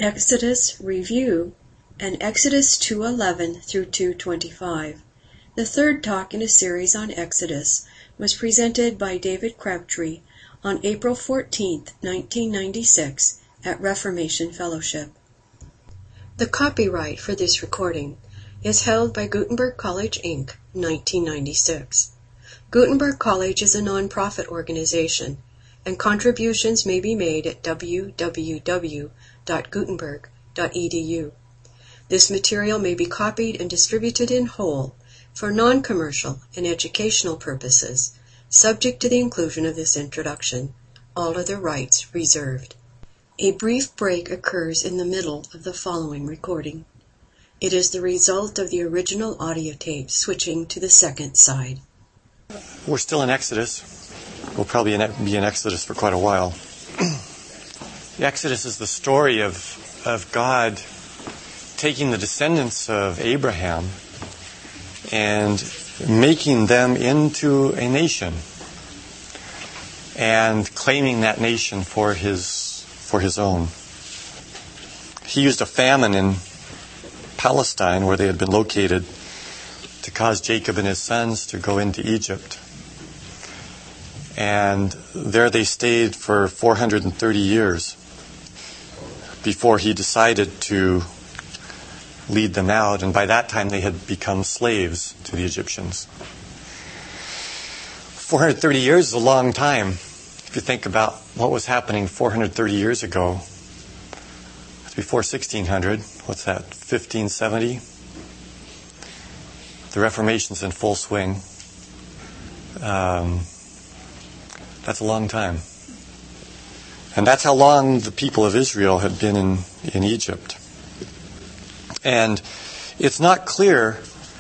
Exodus Review and Exodus 2:11 through 2:25. The third talk in a series on Exodus was presented by David Crabtree on April 14, 1996 at Reformation Fellowship. The copyright for this recording is held by Gutenberg College, Inc., 1996. Gutenberg College is a non-profit organization, and contributions may be made at www.gutenberg.edu. This material may be copied and distributed in whole for non-commercial and educational purposes, subject to the inclusion of this introduction. All other rights reserved. A brief break occurs in the middle of the following recording. It is the result of the original audio tape switching to the second side. We're still in Exodus. We'll probably be in Exodus for quite a while. The Exodus is the story of God taking the descendants of Abraham and making them into a nation and claiming that nation for his own. He used a famine in Palestine, where they had been located, to cause Jacob and his sons to go into Egypt. And there they stayed for 430 years before he decided to lead them out. And by that time they had become slaves to the Egyptians. 430 years is a long time. If you think about what was happening 430 years ago, it's before 1600. What's that, 1570? The Reformation's in full swing. That's a long time. And that's how long the people of Israel had been in Egypt. And it's not clear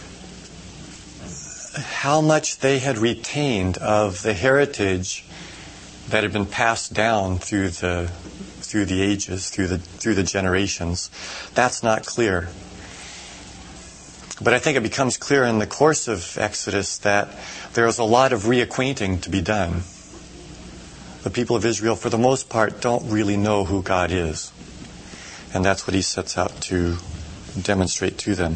how much they had retained of the heritage that had been passed down through the ages, through the generations. That's not clear. But I think it becomes clear in the course of Exodus that there is a lot of reacquainting to be done. The people of Israel, for the most part, don't really know who God is. And that's what he sets out to demonstrate to them.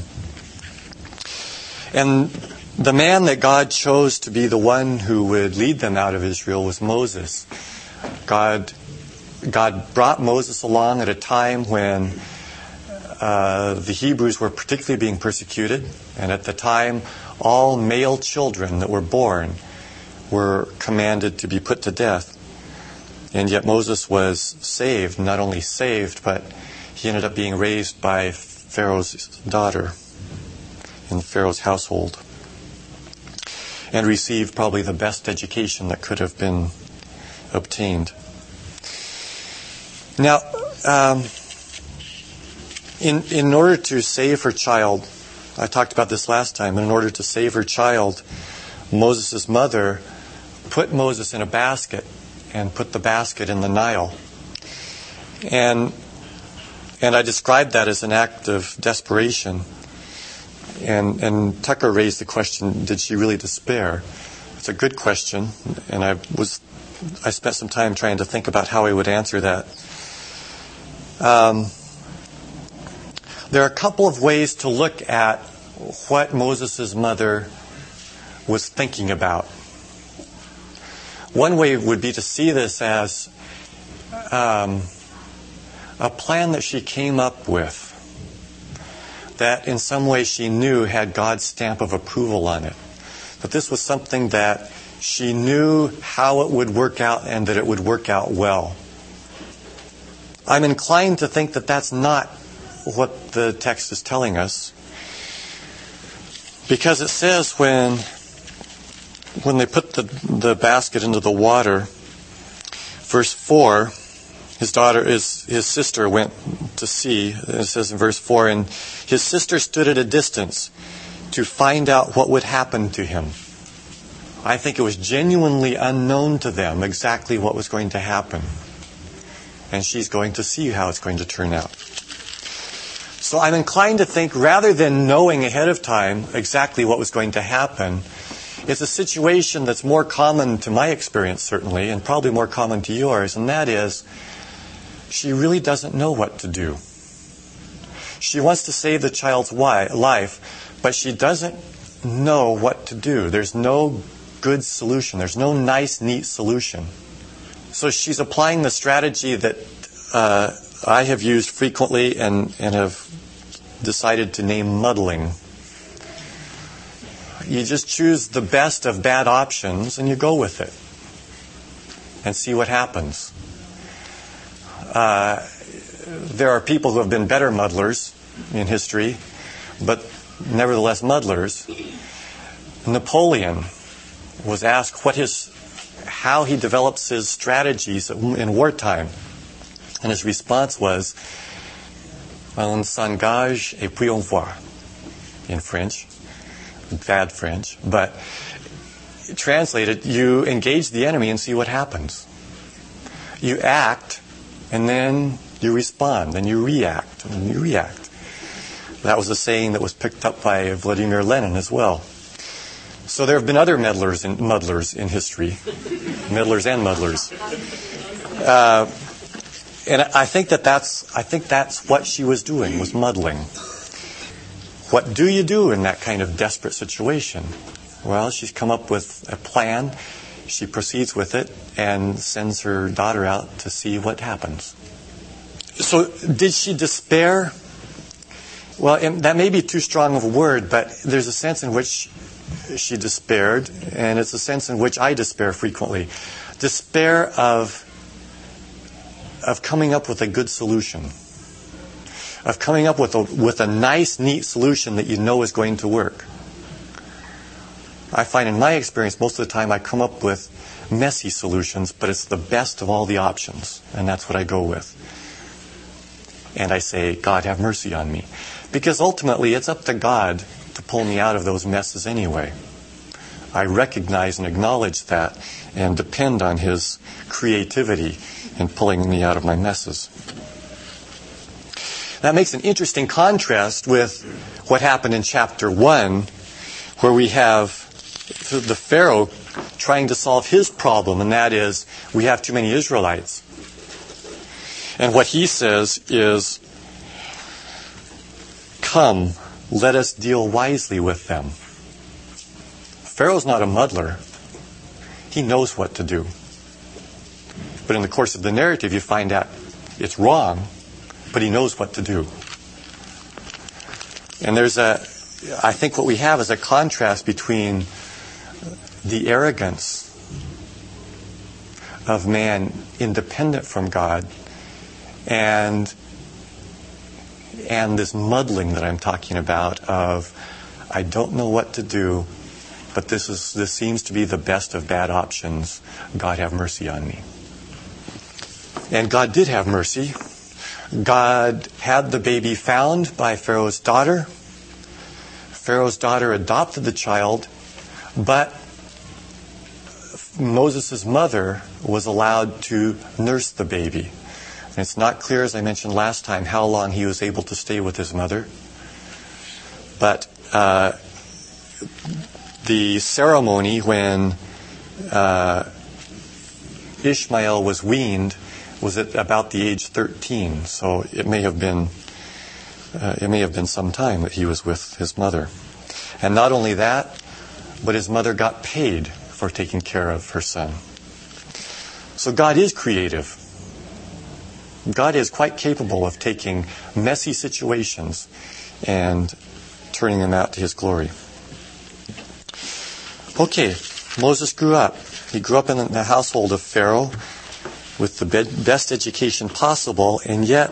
And the man that God chose to be the one who would lead them out of Israel was Moses. God brought Moses along at a time when the Hebrews were particularly being persecuted. And at the time, all male children that were born were commanded to be put to death. And yet Moses was saved, not only saved, but he ended up being raised by Pharaoh's daughter in Pharaoh's household and received probably the best education that could have been obtained. Now, in order to save her child, I talked about this last time, in order to save her child, Moses' mother put Moses in a basket and put the basket in the Nile. And I described that as an act of desperation. And Tucker raised the question, did she really despair? It's a good question, and I spent some time trying to think about how I would answer that. There are a couple of ways to look at what Moses' mother was thinking about. One way would be to see this as a plan that she came up with that in some way she knew had God's stamp of approval on it. That this was something that she knew how it would work out and that it would work out well. I'm inclined to think that that's not what the text is telling us, because it says when they put the basket into the water, verse 4, his sister went to see. It says in verse 4, and his sister stood at a distance to find out what would happen to him. I think it was genuinely unknown to them exactly what was going to happen. And she's going to see how it's going to turn out. So I'm inclined to think, rather than knowing ahead of time exactly what was going to happen, it's a situation that's more common to my experience, certainly, and probably more common to yours, and that is, she really doesn't know what to do. She wants to save the child's life, but she doesn't know what to do. There's no good solution. There's no nice, neat solution. So she's applying the strategy that I have used frequently and have decided to name muddling. You just choose the best of bad options and you go with it and see what happens. There are people who have been better muddlers in history, but nevertheless muddlers. Napoleon was asked how he develops his strategies in wartime. And his response was, on s'engage et puis on voit, in French. Bad French. But translated, you engage the enemy and see what happens. You act, and then you respond, then you react, and then you react. That was a saying that was picked up by Vladimir Lenin as well. So there have been other muddlers in history. Meddlers and muddlers. And I think that's what she was doing, was muddling. What do you do in that kind of desperate situation? Well, she's come up with a plan. She proceeds with it and sends her daughter out to see what happens. So did she despair? Well, that may be too strong of a word, but there's a sense in which she despaired, and it's a sense in which I despair frequently. Despair of coming up with a good solution. Of coming up with a nice, neat solution that you know is going to work. I find in my experience, most of the time I come up with messy solutions, but it's the best of all the options, and that's what I go with. And I say, God, have mercy on me. Because ultimately, it's up to God to pull me out of those messes anyway. I recognize and acknowledge that and depend on His creativity in pulling me out of my messes. That makes an interesting contrast with what happened in chapter 1, where we have the Pharaoh trying to solve his problem, and that is, we have too many Israelites. And what he says is, come, let us deal wisely with them. Pharaoh's not a muddler. He knows what to do. But in the course of the narrative, you find out it's wrong, but he knows what to do. And I think what we have is a contrast between the arrogance of man independent from God and this muddling that I'm talking about of, I don't know what to do, but this seems to be the best of bad options. God, have mercy on me. And God did have mercy. God had the baby found by Pharaoh's daughter. Pharaoh's daughter adopted the child, but Moses' mother was allowed to nurse the baby. And it's not clear, as I mentioned last time, how long he was able to stay with his mother. But the ceremony when Ishmael was weaned was at about the age 13. So it may have been some time that he was with his mother. And not only that, but his mother got paid for taking care of her son. So God is creative. God is quite capable of taking messy situations and turning them out to His glory. Okay, Moses grew up. He grew up in the household of Pharaoh with the best education possible, and yet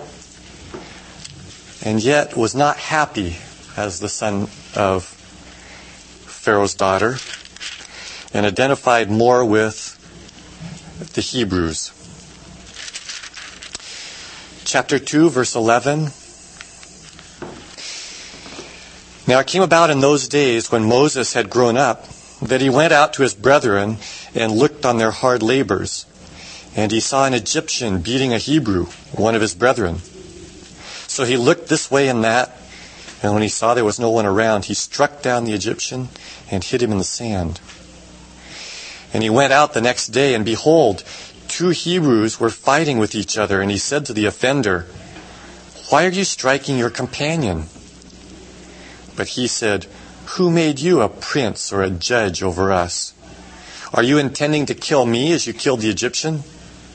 was not happy as the son of Pharaoh's daughter, and identified more with the Hebrews. Chapter 2, verse 11. Now it came about in those days when Moses had grown up that he went out to his brethren and looked on their hard labors. And he saw an Egyptian beating a Hebrew, one of his brethren. So he looked this way and that, and when he saw there was no one around, he struck down the Egyptian and hid him in the sand. And he went out the next day, and behold, 2 Hebrews were fighting with each other, and he said to the offender, "Why are you striking your companion?" But he said, "Who made you a prince or a judge over us? Are you intending to kill me as you killed the Egyptian?"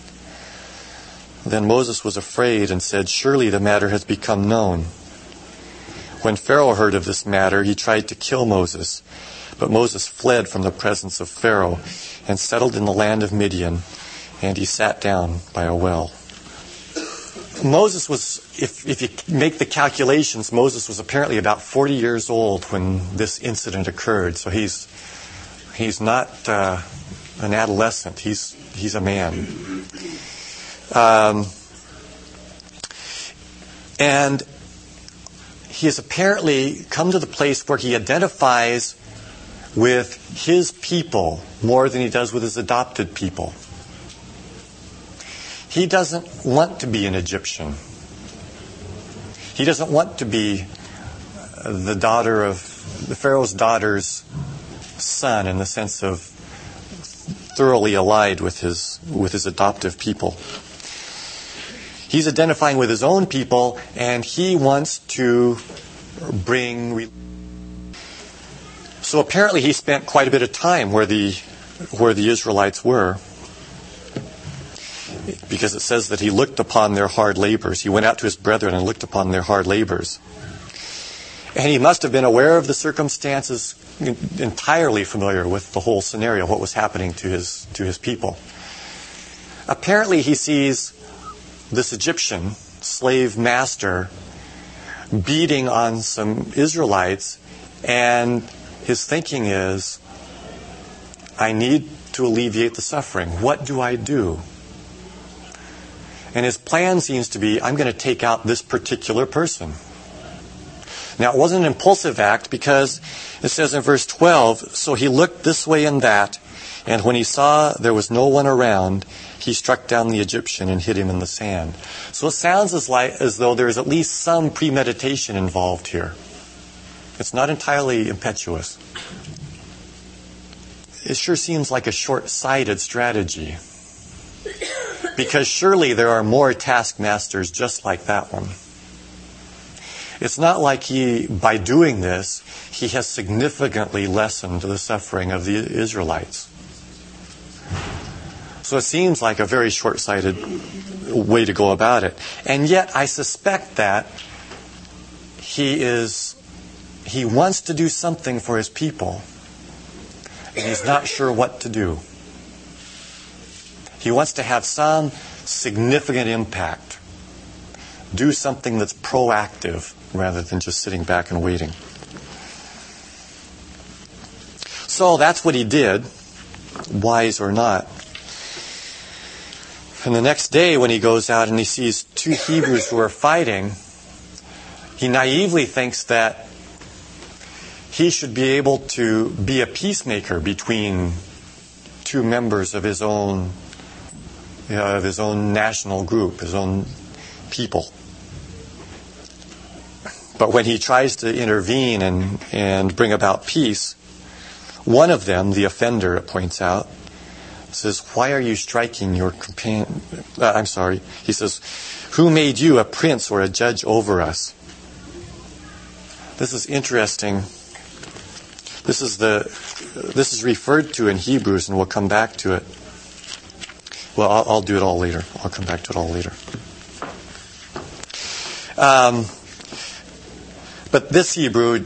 Then Moses was afraid and said, "Surely the matter has become known." When Pharaoh heard of this matter, he tried to kill Moses. But Moses fled from the presence of Pharaoh and settled in the land of Midian, and he sat down by a well. Moses was, if you make the calculations, Moses was apparently about 40 years old when this incident occurred. So he's not an adolescent. He's a man. And he has apparently come to the place where he identifies with his people more than he does with his adopted people. He doesn't want to be an Egyptian. He doesn't want to be the Pharaoh's daughter's son in the sense of thoroughly allied with his adoptive people. He's identifying with his own people, and he wants to bring. So apparently he spent quite a bit of time where the Israelites were, because it says that he looked upon their hard labors. He went out to his brethren and looked upon their hard labors. And he must have been aware of the circumstances, entirely familiar with the whole scenario, what was happening to his people. Apparently he sees this Egyptian slave master beating on some Israelites, and his thinking is, I need to alleviate the suffering. What do I do? And his plan seems to be, I'm going to take out this particular person. Now, it wasn't an impulsive act, because it says in verse 12, so he looked this way and that, and when he saw there was no one around, he struck down the Egyptian and hid him in the sand. So it sounds as though there is at least some premeditation involved here. It's not entirely impetuous. It sure seems like a short-sighted strategy, because surely there are more taskmasters just like that one. It's not like by doing this, he has significantly lessened the suffering of the Israelites. So it seems like a very short-sighted way to go about it. And yet I suspect that he wants to do something for his people, and he's not sure what to do. He wants to have some significant impact. Do something that's proactive rather than just sitting back and waiting. So that's what he did, wise or not. And the next day when he goes out and he sees two Hebrews who are fighting, he naively thinks that he should be able to be a peacemaker between two members of his own national group, his own people. But when he tries to intervene and bring about peace, one of them, the offender, it points out, says, "Why are you striking your companion?" He says, "Who made you a prince or a judge over us?" This is interesting. This is referred to in Hebrews, and we'll come back to it. Well, I'll do it all later. I'll come back to it all later. But this Hebrew,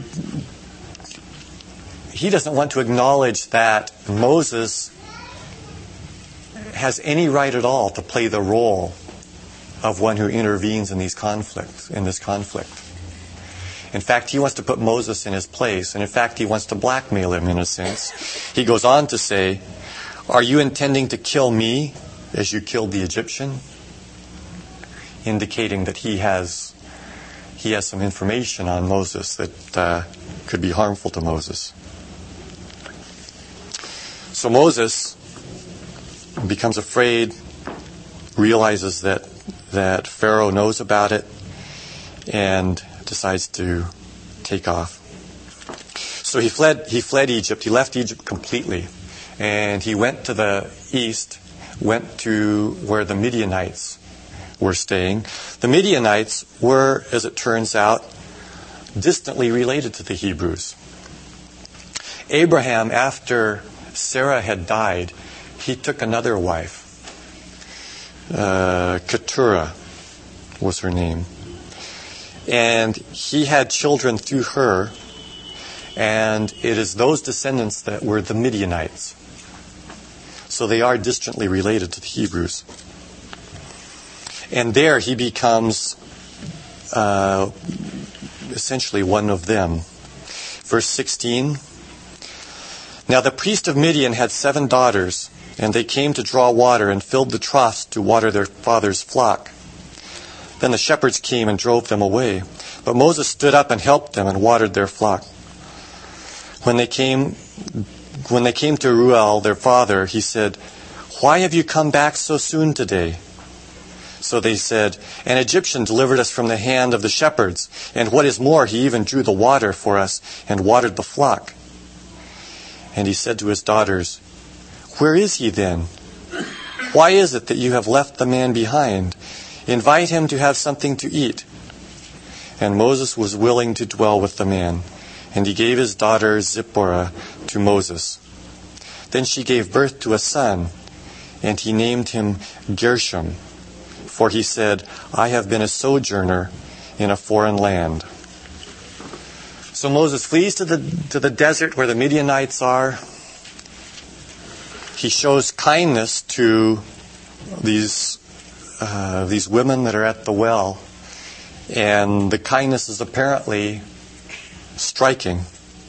he doesn't want to acknowledge that Moses has any right at all to play the role of one who intervenes in this conflict. In fact, he wants to put Moses in his place, and in fact, he wants to blackmail him in a sense. He goes on to say, "Are you intending to kill me as you killed the Egyptian?" Indicating that he has some information on Moses that could be harmful to Moses. So Moses becomes afraid, realizes that Pharaoh knows about it, and decides to take off. So he fled Egypt. He left Egypt completely, and he went to the east, went to where the Midianites were staying. The Midianites were, as it turns out, distantly related to the Hebrews. Abraham, after Sarah had died, he took another wife. Keturah was her name. And he had children through her, and it is those descendants that were the Midianites. So they are distantly related to the Hebrews. And there he becomes essentially one of them. Verse 16. Now the priest of Midian had 7 daughters, and they came to draw water and filled the troughs to water their father's flock. Then the shepherds came and drove them away. But Moses stood up and helped them and watered their flock. When they came to Reuel, their father, he said, "Why have you come back so soon today?" So they said, "An Egyptian delivered us from the hand of the shepherds, and what is more, he even drew the water for us and watered the flock." And he said to his daughters, "Where is he then? Why is it that you have left the man behind? Invite him to have something to eat." And Moses was willing to dwell with the man, and he gave his daughter Zipporah to Moses. Then she gave birth to a son, and he named him Gershom, for he said, "I have been a sojourner in a foreign land." So Moses flees to the desert where the Midianites are. He shows kindness to these women that are at the well, and the kindness is apparently striking.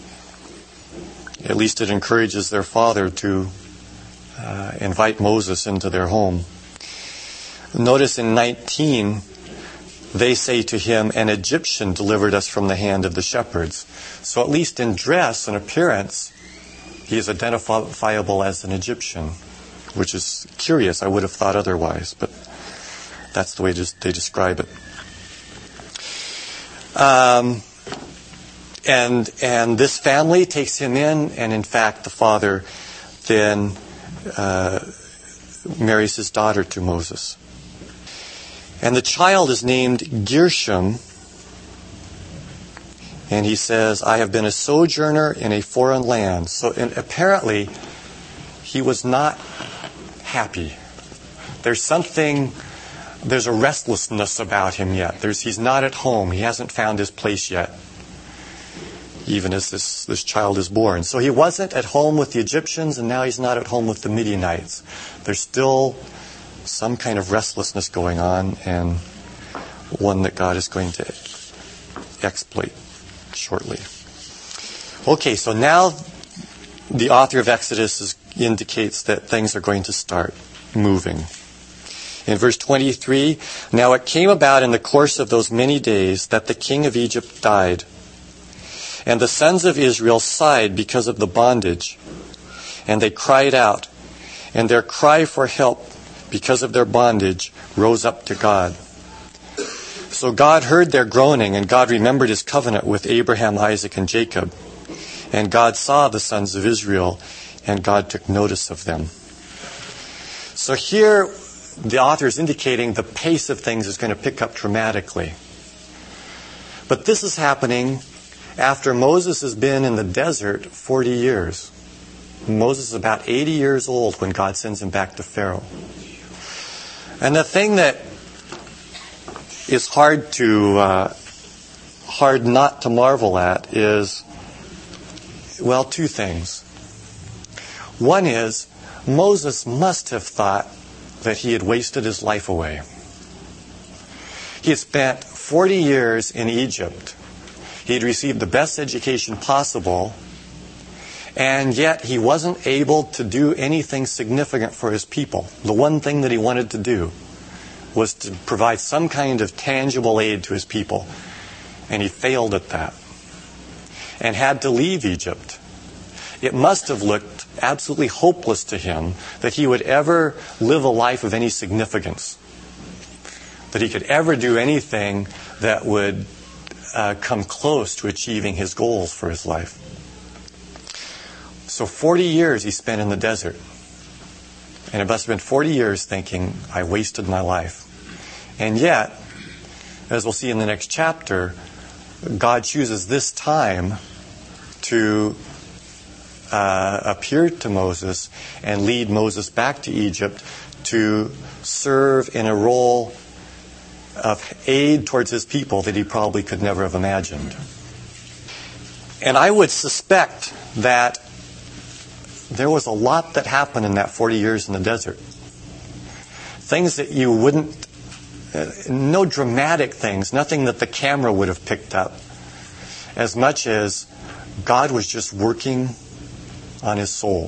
At least it encourages their father to invite Moses into their home. Notice in 19, they say to him, "An Egyptian delivered us from the hand of the shepherds." So at least in dress and appearance, he is identifiable as an Egyptian, which is curious. I would have thought otherwise, but that's the way they describe it. And this family takes him in, and in fact the father then marries his daughter to Moses. And the child is named Gershom, and he says, "I have been a sojourner in a foreign land." So apparently he was not happy. There's a restlessness about him yet. He's not at home. He hasn't found his place yet, even as this child is born. So he wasn't at home with the Egyptians, and now he's not at home with the Midianites. There's still some kind of restlessness going on, and one that God is going to exploit shortly. Okay, so now the author of Exodus indicates that things are going to start moving. In verse 23, "Now it came about in the course of those many days that the king of Egypt died. And the sons of Israel sighed because of the bondage, and they cried out, and their cry for help because of their bondage rose up to God. So God heard their groaning, and God remembered his covenant with Abraham, Isaac, and Jacob. And God saw the sons of Israel, and God took notice of them." So here the author is indicating the pace of things is going to pick up dramatically. But this is happening after Moses has been in the desert 40 years. Moses is about 80 years old when God sends him back to Pharaoh. And the thing that is hard not to marvel at is, well, 2 things. One is, Moses must have thought that he had wasted his life away. He had spent 40 years in Egypt. He had received the best education possible, and yet he wasn't able to do anything significant for his people. The one thing that he wanted to do was to provide some kind of tangible aid to his people, and he failed at that and had to leave Egypt. It must have looked absolutely hopeless to him that he would ever live a life of any significance, that he could ever do anything that would come close to achieving his goals for his life. So 40 years he spent in the desert. And it must have been 40 years thinking, I wasted my life. And yet, as we'll see in the next chapter, God chooses this time to appear to Moses and lead Moses back to Egypt to serve in a role of aid towards his people that he probably could never have imagined. And I would suspect that there was a lot that happened in that 40 years in the desert. Things that you wouldn't, no dramatic things, nothing that the camera would have picked up, as much as God was just working on his soul.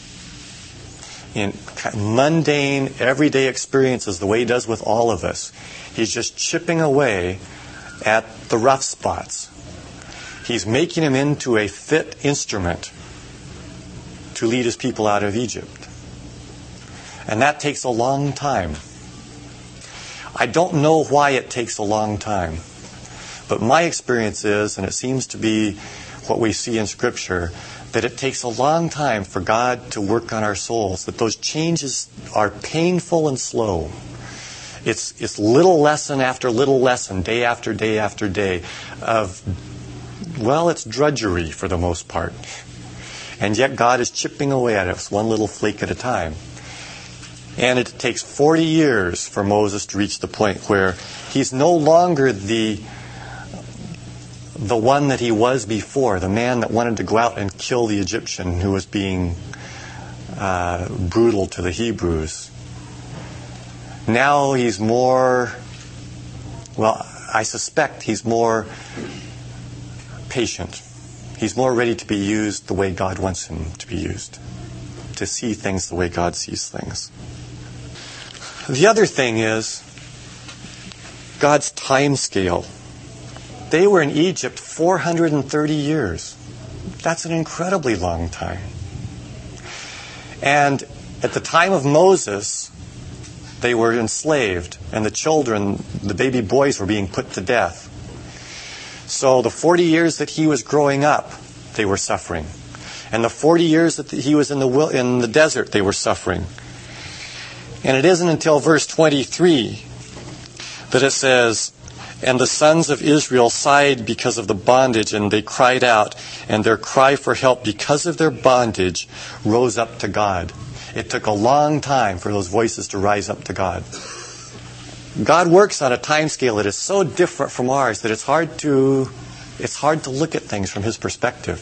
In mundane, everyday experiences, the way he does with all of us, he's just chipping away at the rough spots. He's making him into a fit instrument to lead his people out of Egypt. And that takes a long time. I don't know why it takes a long time. But my experience is, and it seems to be what we see in Scripture, that it takes a long time for God to work on our souls, that those changes are painful and slow. It's little lesson after little lesson, day after day after day of, well, it's drudgery for the most part. And yet God is chipping away at us one little flake at a time. And it takes 40 years for Moses to reach the point where he's no longer the one that he was before, the man that wanted to go out and kill the Egyptian who was being brutal to the Hebrews. Now he's more, well, I suspect he's more patient. He's more ready to be used the way God wants him to be used, to see things the way God sees things. The other thing is God's time scale. They were in Egypt 430 years. That's an incredibly long time. And at the time of Moses, they were enslaved, and the children, the baby boys, were being put to death. So the 40 years that he was growing up, they were suffering. And the 40 years that he was in the desert, they were suffering. And it isn't until verse 23 that it says, "And the sons of Israel sighed because of the bondage, and they cried out, and their cry for help because of their bondage rose up to God." It took a long time for those voices to rise up to God. God works on a time scale that is so different from ours that it's hard to look at things from his perspective.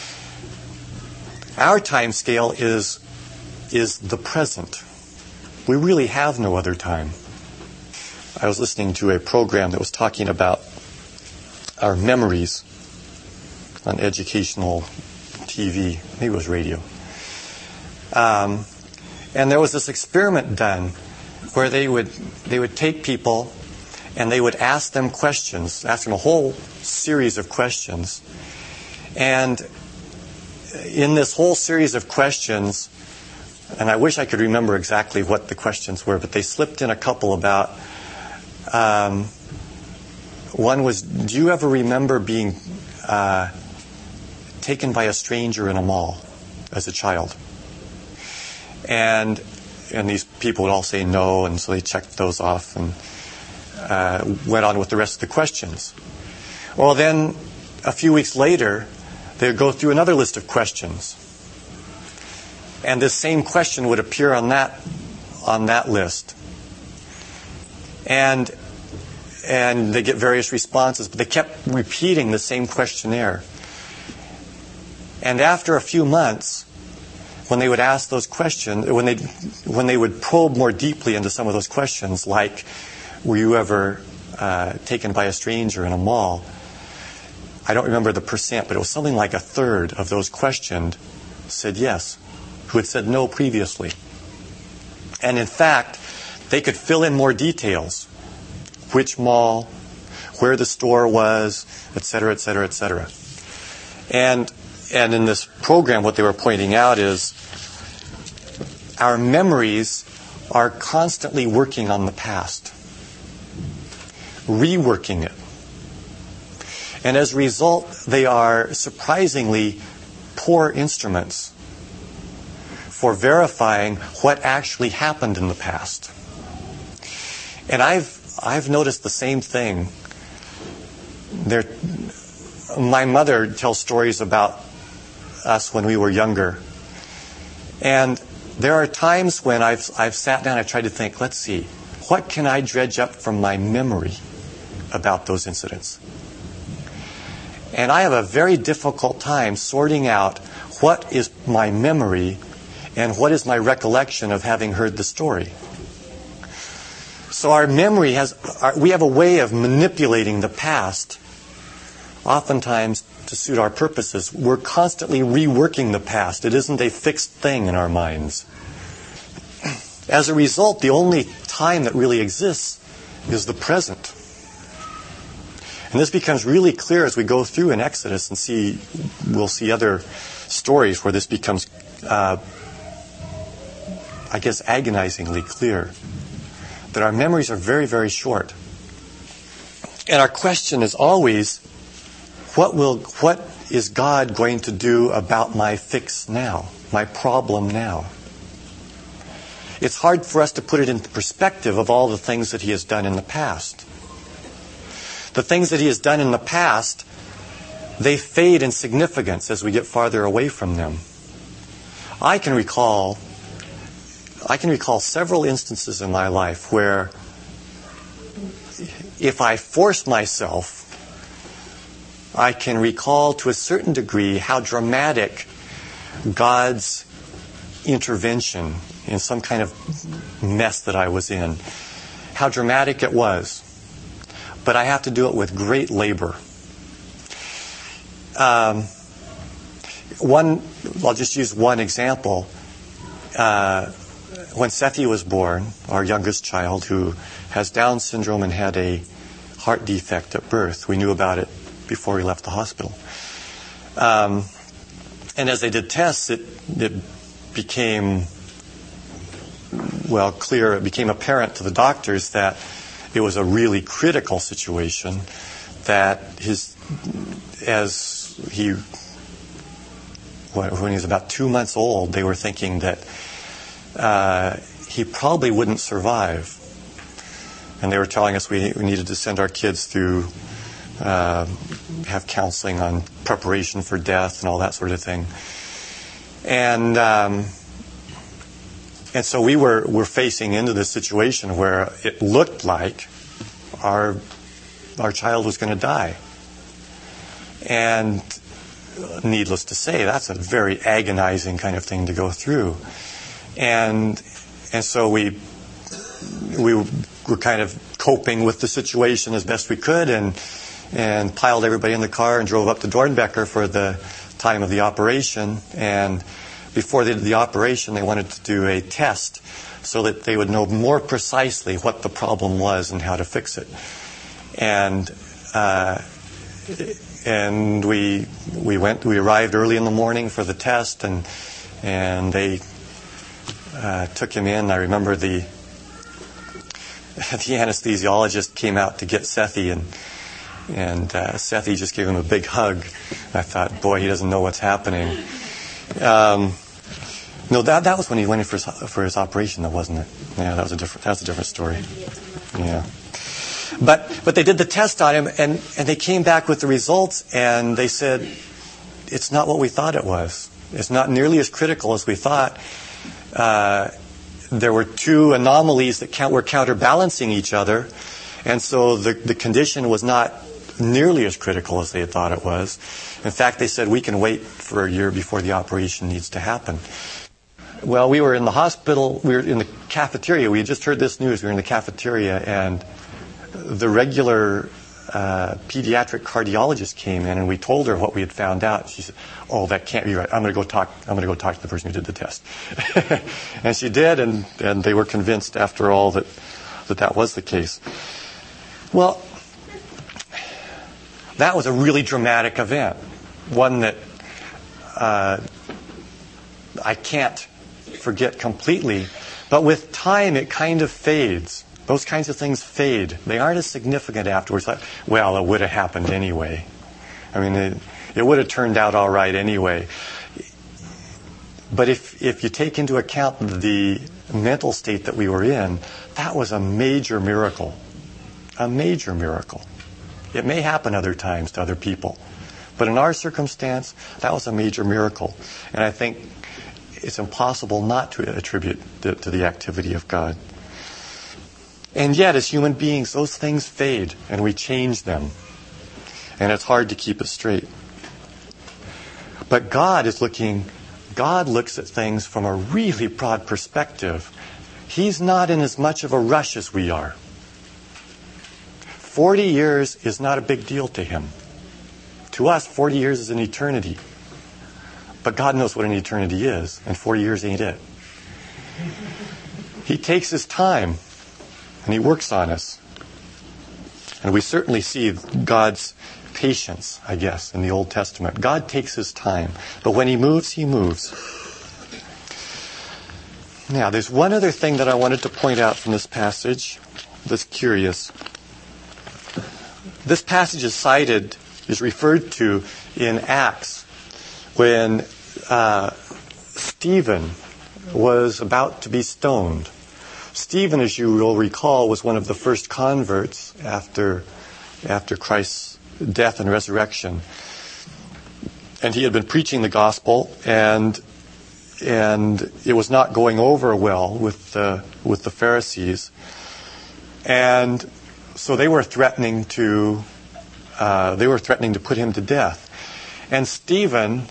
Our time scale is the present. We really have no other time. I was listening to a program that was talking about our memories on educational TV. Maybe it was radio. And there was this experiment done where they would take people and they would ask them questions, ask them a whole series of questions. And in this whole series of questions, and I wish I could remember exactly what the questions were, but they slipped in a couple about, one was, do you ever remember being taken by a stranger in a mall as a child? And these people would all say no, and so they checked those off and went on with the rest of the questions. Well, then a few weeks later, they would go through another list of questions. And this same question would appear on that list. And they get various responses, but they kept repeating the same questionnaire. And after a few months, when they would ask those questions, when they would probe more deeply into some of those questions, like, were you ever taken by a stranger in a mall? I don't remember the percent, but it was something like a third of those questioned said yes, who had said no previously. And in fact, they could fill in more details. Which mall, where the store was, etc., etc., etc. And in this program, what they were pointing out is our memories are constantly working on the past, reworking it. And as a result, they are surprisingly poor instruments for verifying what actually happened in the past. And I've I've noticed the same thing. My mother tells stories about us when we were younger. And there are times when I've sat down and I've tried to think, let's see, what can I dredge up from my memory about those incidents? And I have a very difficult time sorting out what is my memory and what is my recollection of having heard the story. So our memory we have a way of manipulating the past, oftentimes to suit our purposes. We're constantly reworking the past. It isn't a fixed thing in our minds. As a result, the only time that really exists is the present. And this becomes really clear as we go through in Exodus and we'll see other stories where this becomes, agonizingly clear. That our memories are very, very short. And our question is always, what is God going to do about my fix now, my problem now? It's hard for us to put it into perspective of all the things that He has done in the past. The things that He has done in the past, they fade in significance as we get farther away from them. I can recall several instances in my life where if I force myself, I can recall to a certain degree how dramatic God's intervention in some kind of mess that I was in, how dramatic it was. But I have to do it with great labor. I'll just use one example. When Sethi was born, our youngest child, who has Down syndrome and had a heart defect at birth, we knew about it before he left the hospital. And as they did tests, it became clear, it became apparent to the doctors that it was a really critical situation, that when he was about 2 months old, they were thinking that he probably wouldn't survive. And they were telling us we needed to send our kids through, have counseling on preparation for death and all that sort of thing. And so we were facing into this situation where it looked like our child was going to die. And needless to say, that's a very agonizing kind of thing to go through. And so we were kind of coping with the situation as best we could, and piled everybody in the car and drove up to Dornbecker for the time of the operation. And before they did the operation, they wanted to do a test so that they would know more precisely what the problem was and how to fix it. And we arrived early in the morning for the test, and they took him in. I remember the anesthesiologist came out to get Sethi, and Sethi just gave him a big hug. I thought, boy, he doesn't know what's happening. No, that was when he went in for his operation, though, wasn't it? Yeah, that was a different story. Yeah. But they did the test on him, and they came back with the results, and they said, it's not what we thought it was. It's not nearly as critical as we thought. There were two anomalies that were counterbalancing each other, and so the condition was not nearly as critical as they had thought it was. In fact, they said, we can wait for a year before the operation needs to happen. Well, we were in the hospital, we were in the cafeteria. We had just heard this news. We were in the cafeteria, and the regular pediatric cardiologist came in, and we told her what we had found out. She said, "Oh, that can't be right. I'm going to go talk to the person who did the test." And she did, and they were convinced after all that was the case. Well, that was a really dramatic event, one that I can't forget completely. But with time, it kind of fades. Those kinds of things fade. They aren't as significant afterwards. Like, well, it would have happened anyway. I mean, it would have turned out all right anyway. But if you take into account the mental state that we were in, that was a major miracle. a major miracle. It may happen other times to other people, but in our circumstance, that was a major miracle. And I think it's impossible not to attribute it to the activity of God. And yet, as human beings, those things fade and we change them. And it's hard to keep it straight. But God looks at things from a really broad perspective. He's not in as much of a rush as we are. 40 years is not a big deal to him. To us, 40 years is an eternity. But God knows what an eternity is, and 40 years ain't it. He takes his time, and he works on us. And we certainly see God's patience, I guess, in the Old Testament. God takes his time, but when he moves, he moves. Now, there's one other thing that I wanted to point out from this passage that's curious. This passage is referred to in Acts when Stephen was about to be stoned. Stephen, as you will recall, was one of the first converts after Christ's death and resurrection. And he had been preaching the gospel, and it was not going over well with the Pharisees. And so they were threatening to put him to death. And Stephen,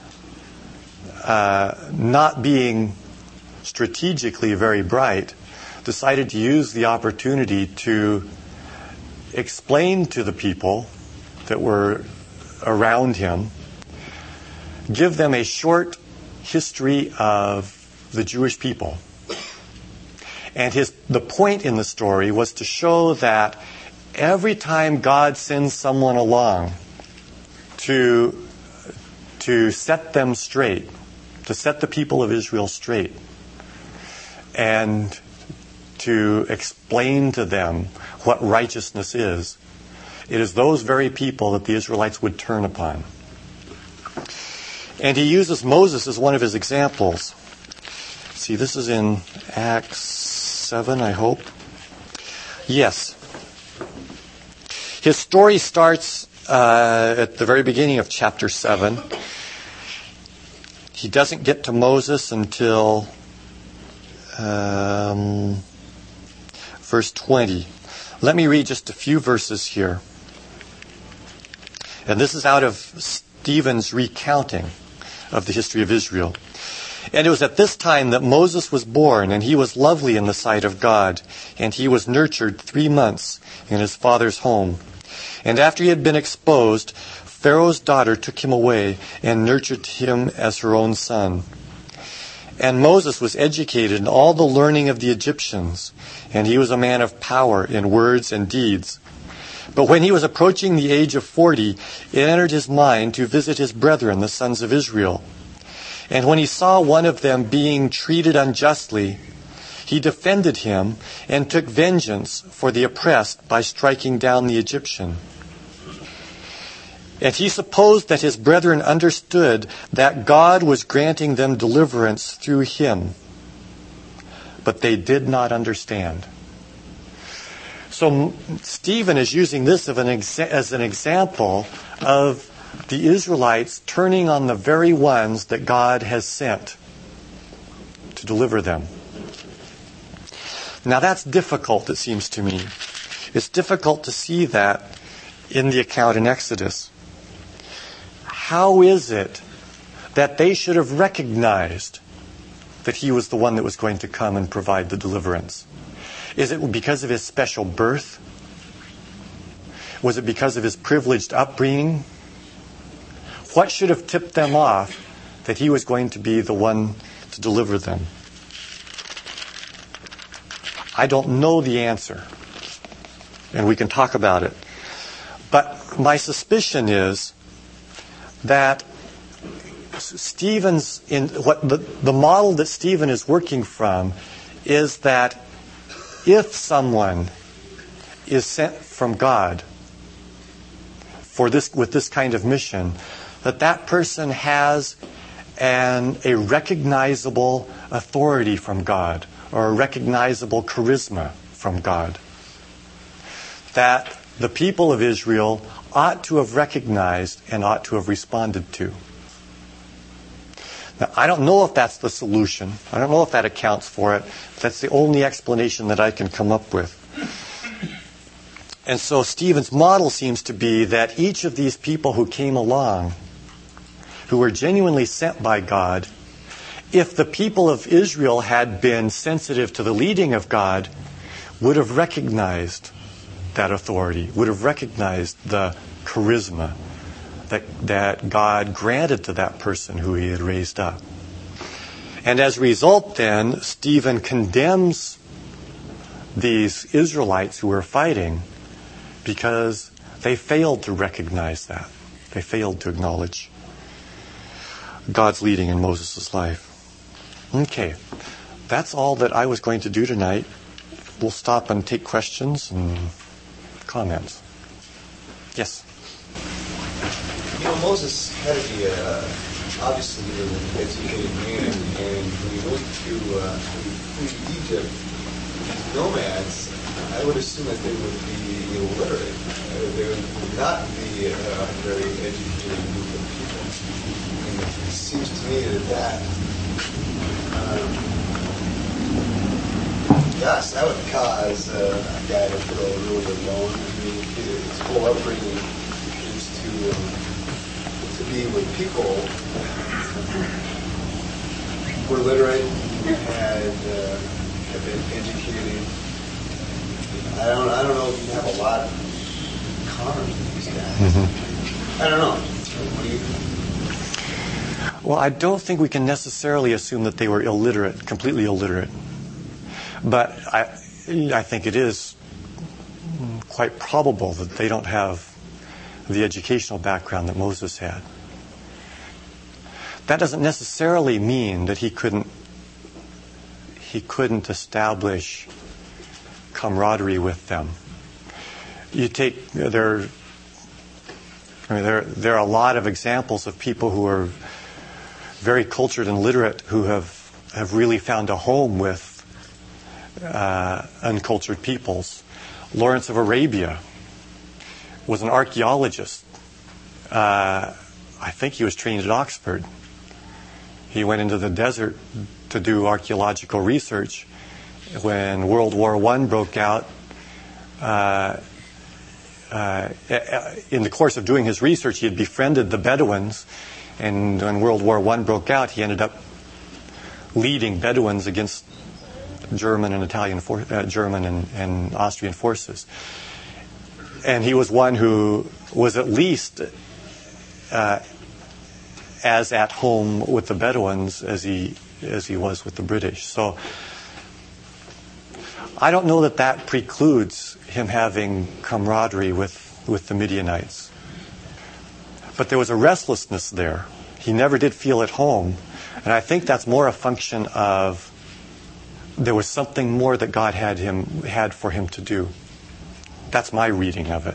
not being strategically very bright, decided to use the opportunity to explain to the people that were around him, give them a short history of the Jewish people. And the point in the story was to show that every time God sends someone along to set them straight, to set the people of Israel straight, and to explain to them what righteousness is, it is those very people that the Israelites would turn upon. And he uses Moses as one of his examples. See, this is in Acts 7, I hope. Yes. His story starts at the very beginning of chapter 7. He doesn't get to Moses until verse 20. Let me read just a few verses here. And this is out of Stephen's recounting of the history of Israel. And it was at this time that Moses was born, and he was lovely in the sight of God, and he was nurtured 3 months in his father's home. And after he had been exposed, Pharaoh's daughter took him away and nurtured him as her own son. And Moses was educated in all the learning of the Egyptians, and he was a man of power in words and deeds. But when he was approaching the age of 40, it entered his mind to visit his brethren, the sons of Israel. And when he saw one of them being treated unjustly, he defended him and took vengeance for the oppressed by striking down the Egyptian. And he supposed that his brethren understood that God was granting them deliverance through him. But they did not understand. So Stephen is using this as an example of the Israelites turning on the very ones that God has sent to deliver them. Now that's difficult, it seems to me. It's difficult to see that in the account in Exodus. How is it that they should have recognized that he was the one that was going to come and provide the deliverance? Is it because of his special birth? Was it because of his privileged upbringing? What should have tipped them off that he was going to be the one to deliver them? I don't know the answer, and we can talk about it. But my suspicion is that the model that Stephen is working from is that if someone is sent from God with this kind of mission, that person has a recognizable authority from God, or a recognizable charisma from God. That the people of Israel ought to have recognized and ought to have responded to. Now, I don't know if that's the solution. I don't know if that accounts for it. That's the only explanation that I can come up with. And so Stephen's model seems to be that each of these people who came along, who were genuinely sent by God, if the people of Israel had been sensitive to the leading of God, would have recognized that authority, would have recognized the charisma that God granted to that person who he had raised up. And as a result, then, Stephen condemns these Israelites who were fighting because they failed to recognize that. They failed to acknowledge God's leading in Moses' life. Okay, that's all that I was going to do tonight. We'll stop and take questions and comments. Yes? You know, Moses had to be obviously an educated man, and when he went to Egypt, these nomads, I would assume that they would be illiterate. They would not be a very educated group of people. And it seems to me that that would cause a guy to feel a little bit alone. I mean, his whole upbringing is to be with people who were literate, who had been educated. I don't know if you have a lot in common with these guys. Mm-hmm. I don't know. What do you think? Well, I don't think we can necessarily assume that they were illiterate, completely illiterate. But I think it is quite probable that they don't have the educational background that Moses had. That doesn't necessarily mean that he couldn't establish camaraderie with them. There are a lot of examples of people who are very cultured and literate who have really found a home with uncultured peoples. Lawrence of Arabia was an archaeologist. I think he was trained at Oxford. He went into the desert to do archaeological research. When World War I broke out, in the course of doing his research, he had befriended the Bedouins, and when World War I broke out, he ended up leading Bedouins against German and and Austrian forces. And he was one who was at least as at home with the Bedouins as he was with the British. So I don't know that precludes him having camaraderie with the Midianites. But there was a restlessness there. He never did feel at home. And I think that's more a function of there was something more that God had for him to do. That's my reading of it.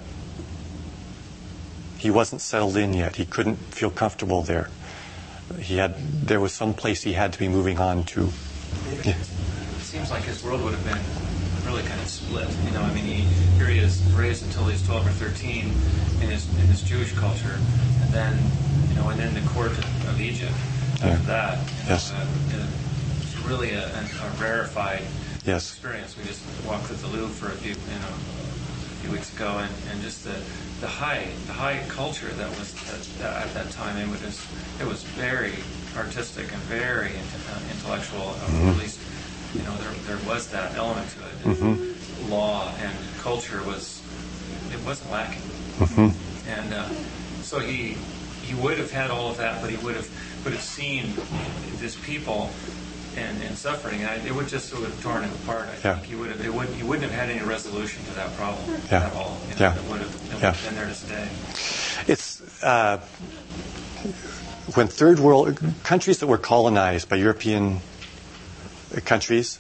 He wasn't settled in yet. He couldn't feel comfortable there. There was some place he had to be moving on to. Yeah. It seems like his world would have been really kind of split. Here he is raised until he's 12 or 13 in his Jewish culture, and then the court of Egypt after that. Yes. It's really a rarefied experience. We just walked through the Louvre for a few weeks ago, and just the high culture that was at that time. It was very artistic and very intellectual. At least there was that element to it. Mm-hmm. Law and culture wasn't lacking. Mm-hmm. And so he would have had all of that, but he would have seen this people and suffering, and it would have torn him apart. I think he wouldn't have had any resolution to that problem at all. It would have been there to stay. It's when third world countries that were colonized by European countries,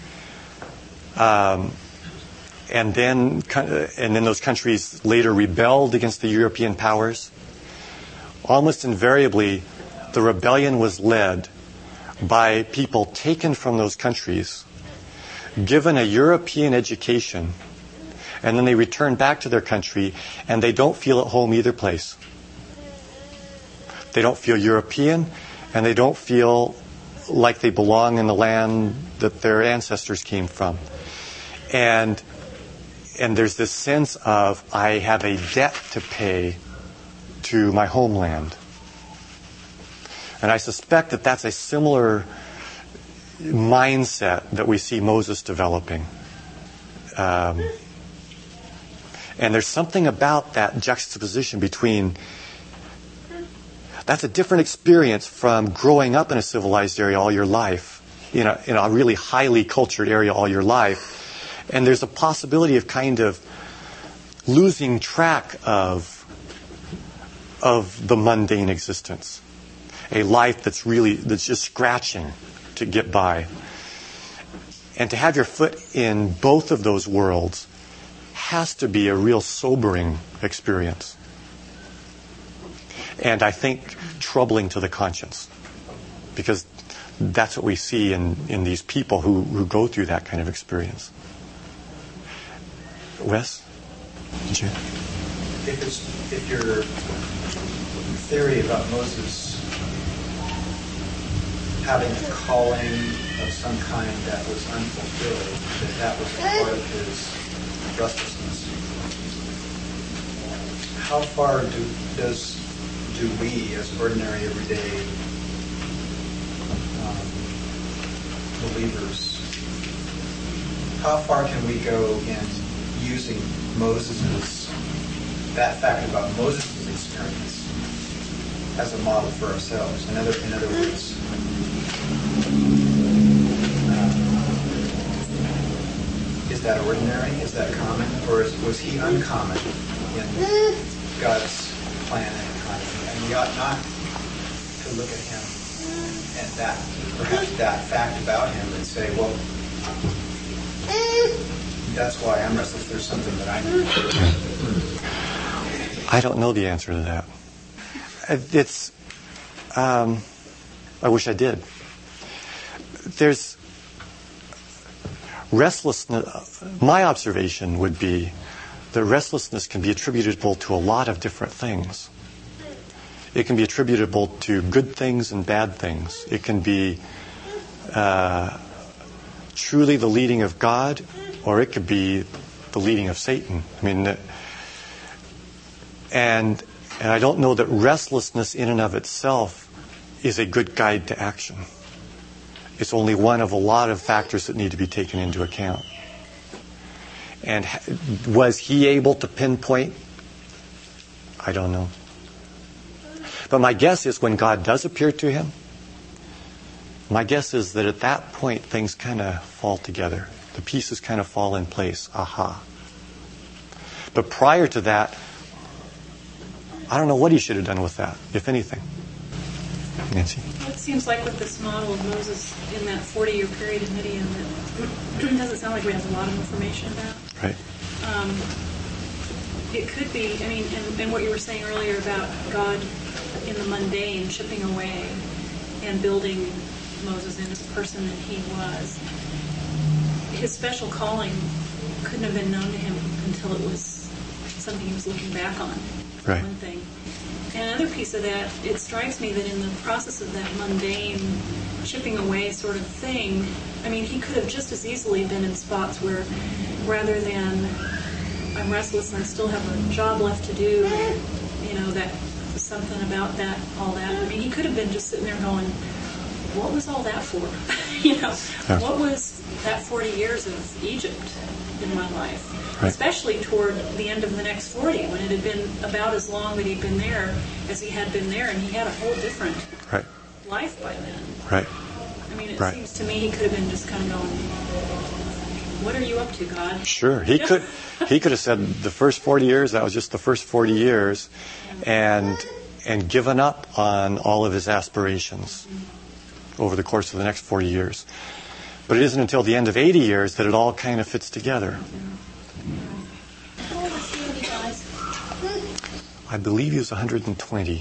and then those countries later rebelled against the European powers. Almost invariably, the rebellion was led by people taken from those countries, given a European education, And then they return back to their country, and they don't feel at home either place. They don't feel European, and they don't feel like they belong in the land that their ancestors came from. And there's this sense of, I have a debt to pay to my homeland. And I suspect that that's a similar mindset that we see Moses developing. And there's something about that juxtaposition between, that's a different experience from growing up in a civilized area all your life, in a really highly cultured area all your life. And there's a possibility of kind of losing track of the mundane existence. A life that's just scratching to get by. And to have your foot in both of those worlds has to be a real sobering experience. And I think troubling to the conscience. Because that's what we see in these people who go through that kind of experience. Wes? Jim? If your theory about Moses having a calling of some kind that was unfulfilled, that was a part of his restlessness, how far do we, as ordinary, everyday believers, how far can we go in using that fact about Moses' experience as a model for ourselves? In other words, is that ordinary? Is that common? Or was he uncommon in God's plan and economy? And we ought not to look at him and perhaps that fact about him and say, well, that's why I'm restless. There's something that I need to do. I don't know the answer to that. I wish I did. There's restlessness. My observation would be that restlessness can be attributable to a lot of different things. It can be attributable to good things and bad things. It can be truly the leading of God, or it could be the leading of Satan. I mean, and I don't know that restlessness in and of itself is a good guide to action. It's only one of a lot of factors that need to be taken into account. And was he able to pinpoint? I don't know. But my guess is when God does appear to him, my guess is that at that point things kind of fall together. The pieces kind of fall in place. Aha. But prior to that, I don't know what he should have done with that, if anything. Nancy? Well, it seems like with this model of Moses in that 40-year period in Midian, that doesn't sound like we have a lot of information about. Right. It could be, I mean, and what you were saying earlier about God in the mundane chipping away and building Moses into the person that he was. His special calling couldn't have been known to him until it was something he was looking back on. Right. One thing. And another piece of that, it strikes me that in the process of that mundane chipping away sort of thing, I mean, he could have just as easily been in spots where rather than I'm restless and I still have a job left to do, that something about that, all that. I mean, he could have been just sitting there going, what was all that for? What was that 40 years of Egypt in my life? Right. Especially toward the end of the next 40, when it had been about as long that he'd been there as he had been there, and he had a whole different life by then. Right. I mean, it seems to me he could have been just kind of going, what are you up to, God? Sure. He could have said the first 40 years, that was just the first 40 years, and given up on all of his aspirations over the course of the next 40 years. But it isn't until the end of 80 years that it all kind of fits together. I believe he was 120.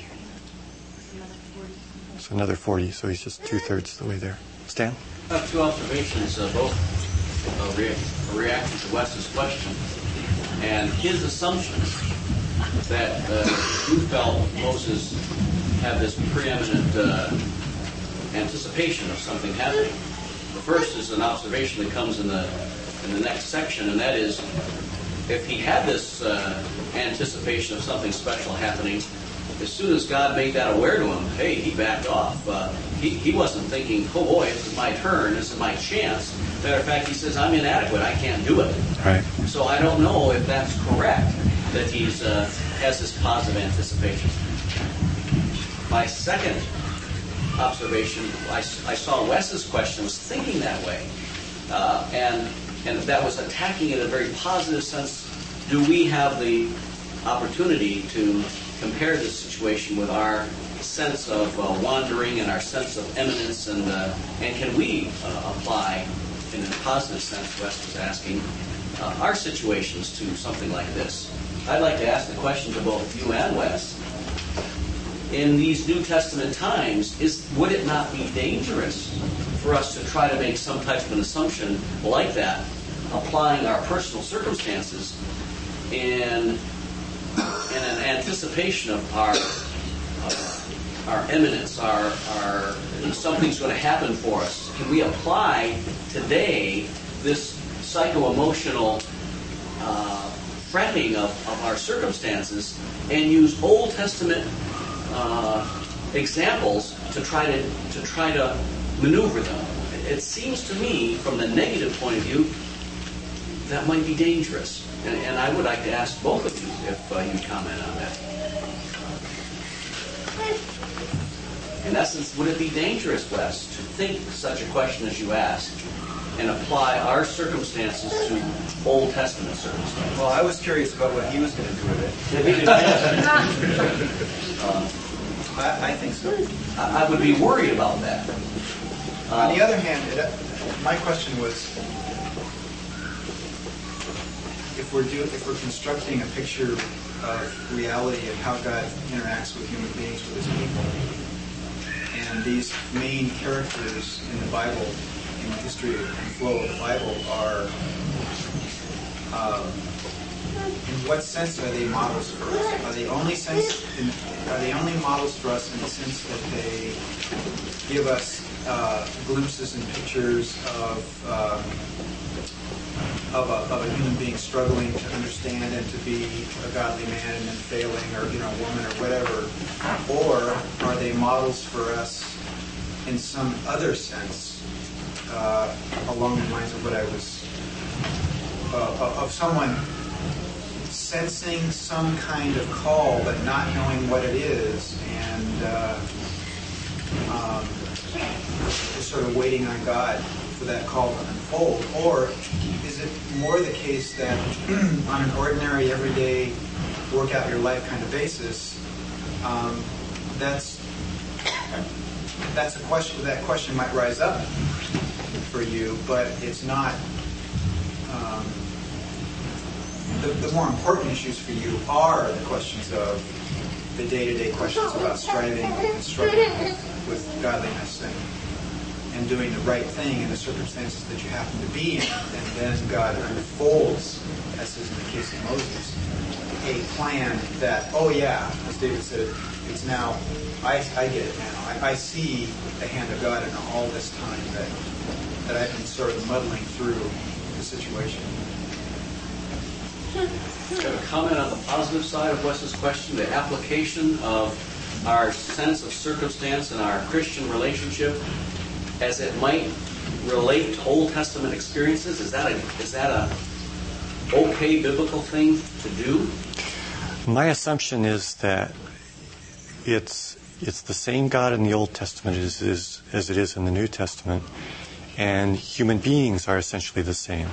So another 40, so he's just 2/3 of the way there. Stan? I have two observations, both a reaction to Wes's question. and his assumptions that you felt Moses had this preeminent anticipation of something happening. The first is an observation that comes in the next section, and that is, if he had this anticipation of something special happening, as soon as God made that aware to him, hey, he backed off. He wasn't thinking, oh boy, this is my turn, this is my chance. Matter of fact, he says, I'm inadequate, I can't do it. Right. So I don't know if that's correct, that he's has this positive anticipation. My second observation, I saw Wes's question was thinking that way, and that was attacking it in a very positive sense. Do we have the opportunity to compare this situation with our sense of wandering and our sense of eminence, and can we apply, in a positive sense, Wes was asking, our situations to something like this? I'd like to ask the question to both you and Wes. In these New Testament times, would it not be dangerous for us to try to make some type of an assumption like that, applying our personal circumstances in an anticipation of our eminence, our something's going to happen for us? Can we apply today this psycho-emotional fretting of our circumstances and use Old Testament examples to try to maneuver them? It seems to me, from the negative point of view, that might be dangerous. And I would like to ask both of you if you'd comment on that. In essence, would it be dangerous, Wes, to think such a question as you asked and apply our circumstances to Old Testament circumstances? Well, I was curious about what he was going to do with it. I think so. I would be worried about that. On the other hand, my question was, if we're constructing a picture of reality and how God interacts with human beings, with his people, and these main characters in the Bible, in the history and flow of the Bible, are, in what sense are they models for us? Are they only models for us in the sense that they give us glimpses and pictures of a human being struggling to understand and to be a godly man and then failing, or woman or whatever? Or are they models for us in some other sense, along the lines of what I was, of someone sensing some kind of call but not knowing what it is, and just sort of waiting on God for that call to unfold? Or is it more the case that on an ordinary, everyday, work out your life kind of basis, that's a question, that question might rise up for you, but it's not, the more important issues for you are the questions of the day-to-day questions about striving and struggling with godliness and doing the right thing in the circumstances that you happen to be in. And then God unfolds, as is in the case of Moses, a plan that, oh yeah, as David said, it's now, I get it now. I see the hand of God in all this time that I've been sort of muddling through the situation. Got a comment on the positive side of Wes's question, the application of our sense of circumstance and our Christian relationship as it might relate to Old Testament experiences? Is that a okay biblical thing to do? My assumption is that it's the same God in the Old Testament as it is in the New Testament, and human beings are essentially the same.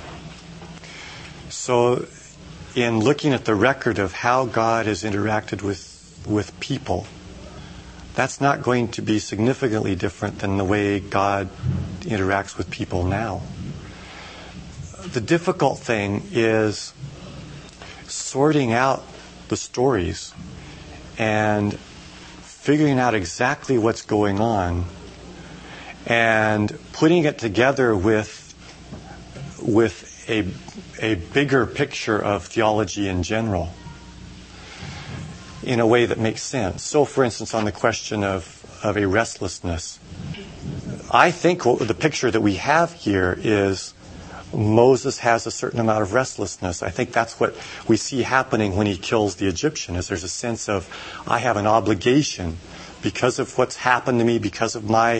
So, in looking at the record of how God has interacted with people, that's not going to be significantly different than the way God interacts with people now. The difficult thing is sorting out the stories and figuring out exactly what's going on and putting it together with a bigger picture of theology in general in a way that makes sense. So, for instance, on the question of a restlessness, I think the picture that we have here is Moses has a certain amount of restlessness. I think that's what we see happening when he kills the Egyptian, is there's a sense of, I have an obligation because of what's happened to me, because of my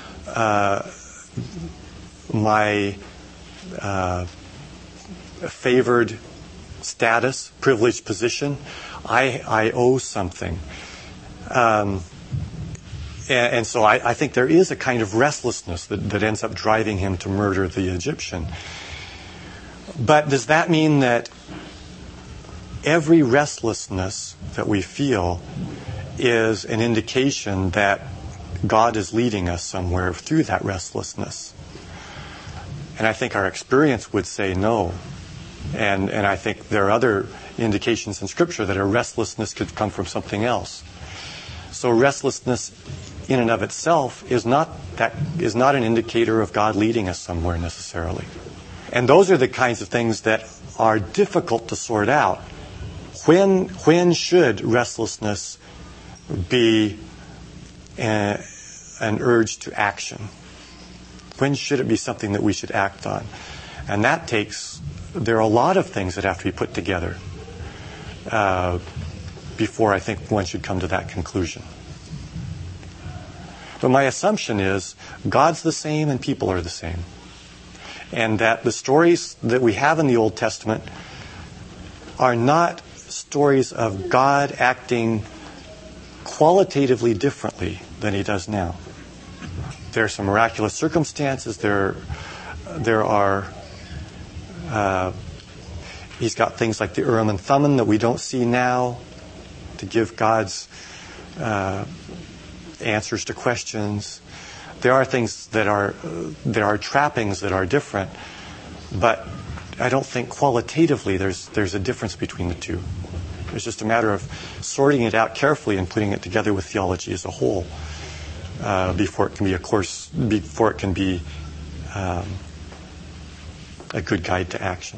favored status, privileged position. I owe something. And so I think there is a kind of restlessness that ends up driving him to murder the Egyptian. But does that mean that every restlessness that we feel is an indication that God is leading us somewhere through that restlessness? And I think our experience would say no. And I think there are other indications in Scripture that a restlessness could come from something else. So restlessness in and of itself is not an indicator of God leading us somewhere necessarily. And those are the kinds of things that are difficult to sort out. When should restlessness be an urge to action? When should it be something that we should act on? And there are a lot of things that have to be put together before I think one should come to that conclusion. But my assumption is God's the same and people are the same. And that the stories that we have in the Old Testament are not stories of God acting qualitatively differently than He does now. There are some miraculous circumstances. There are He's got things like the Urim and Thummim that we don't see now to give God's answers to questions. There are things there are trappings that are different, but I don't think qualitatively there's a difference between the two. It's just a matter of sorting it out carefully and putting it together with theology as a whole before it can be a good guide to action.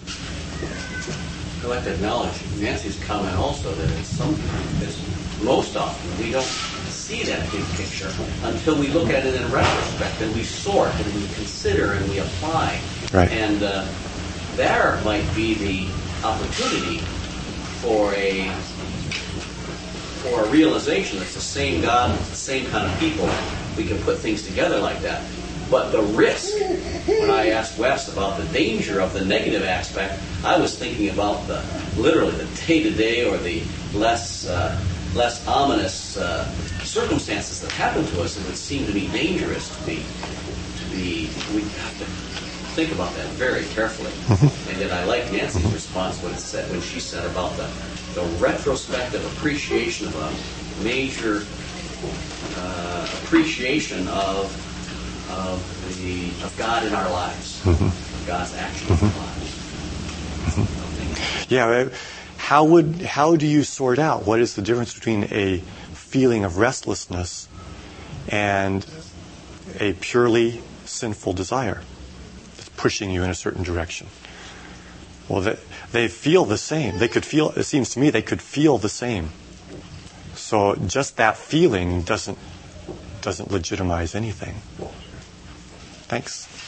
I'd like to acknowledge Nancy's comment also that most often we don't see that big picture until we look at it in retrospect and we sort and we consider and we apply. Right. And there might be the opportunity for a realization that it's the same God, it's the same kind of people. We can put things together like that. But the risk, when I asked Wes about the danger of the negative aspect, I was thinking about literally the day-to-day or the less ominous circumstances that happen to us. It would seem to be dangerous to be. We have to think about that very carefully. And yet, I like Nancy's response when she said about the retrospective appreciation of a major appreciation of God in our lives, God's action in our lives. Yeah, how do you sort out what is the difference between a feeling of restlessness and a purely sinful desire that's pushing you in a certain direction? Well, they feel the same. It seems to me they could feel the same. So just that feeling doesn't legitimize anything. Thanks.